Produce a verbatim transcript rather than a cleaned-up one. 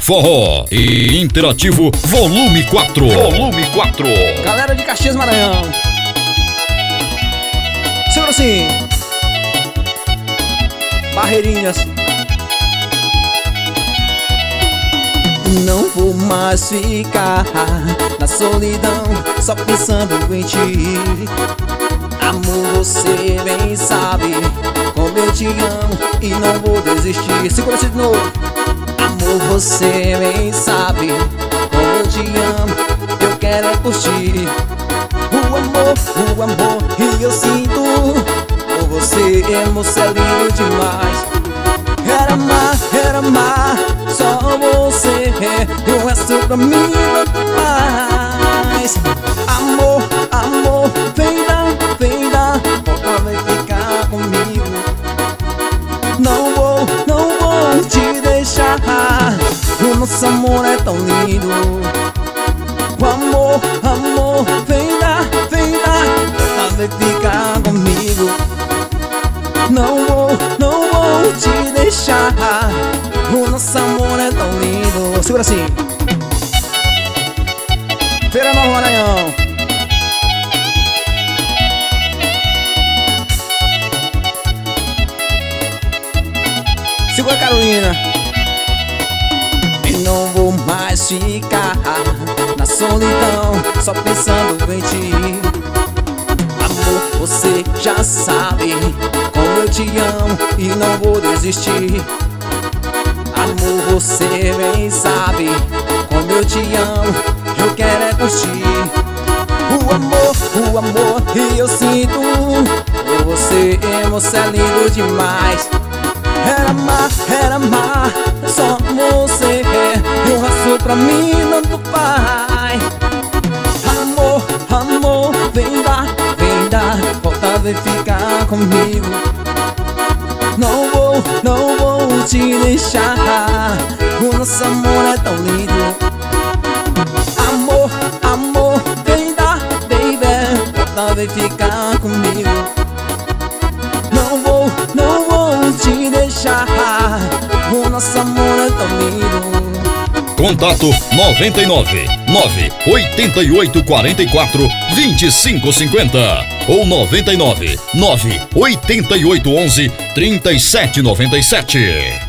forró e interativo volume quatro. Volume quatro. Galera de Caxias, Maranhão, segura assim. Barreirinhas. Não vou mais ficar na solidão, só pensando em ti. Amor, você bem sabe como eu te amo e não vou desistir. Segura assim de novo. Amor, você bem sabe como eu te amo, eu quero é curtir o amor, o amor que eu sinto por você. Você é lindo demais. Era amar, era amar, só você, e o resto pra mim não faz. Amor, amor, vem dar, vem dar, volta, vem ficar comigo. Não vou, não vou te deixar, o nosso amor é tão lindo. O amor, amor, vem dar, vem dar, volta, vem ficar comigo. Não vou, não vou te deixar, o nosso amor é tão lindo. Segura assim. Feira Nova, Maranhão. Segura, Carolina. E não vou mais ficar na solidão, só pensando em ti. Amor, você já sabe como eu te amo e não vou desistir. Amor, você bem sabe como eu te amo, eu quero é curtir o amor, o amor que eu sinto por você. Você é lindo demais. Era amar, era amar, só você, e o resto pra mim tanto faz. Amor, amor, vem dar, vem dar, volta, vem ficar comigo. Não vou, não vou te deixar, o nosso amor é tão lindo. Amor, amor, vem dar, baby, volta, vem ficar comigo. Não vou, não vou te deixar, o nosso amor é tão lindo. Contato noventa e nove, nove oito oito quatro quatro, dois cinco cinco zero ou noventa e nove, nove oito oito onze, trinta e sete noventa e sete.